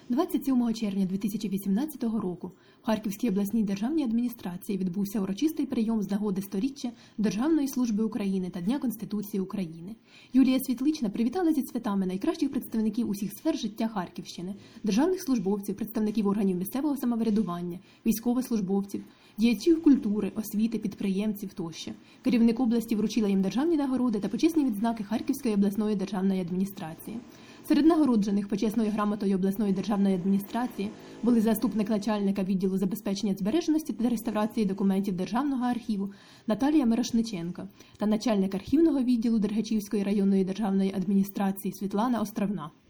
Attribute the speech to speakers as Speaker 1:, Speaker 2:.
Speaker 1: 27 червня 2018 року в Харківській обласній державній адміністрації відбувся урочистий прийом з нагоди 100-річчя Державної служби України та Дня Конституції України. Юлія Світлична привітала зі святами найкращих представників усіх сфер життя Харківщини, державних службовців, представників органів місцевого самоврядування, військовослужбовців, діячів культури, освіти, підприємців тощо. Керівник області вручила їм державні нагороди та почесні відзнаки Харківської обласної державної адміністрації. Серед нагороджених почесною грамотою обласної державної адміністрації були заступник начальника відділу забезпечення збереженості та реставрації документів Державного архіву Наталія Мирошниченко та начальник архівного відділу Дергачівської районної державної адміністрації Світлана Островна.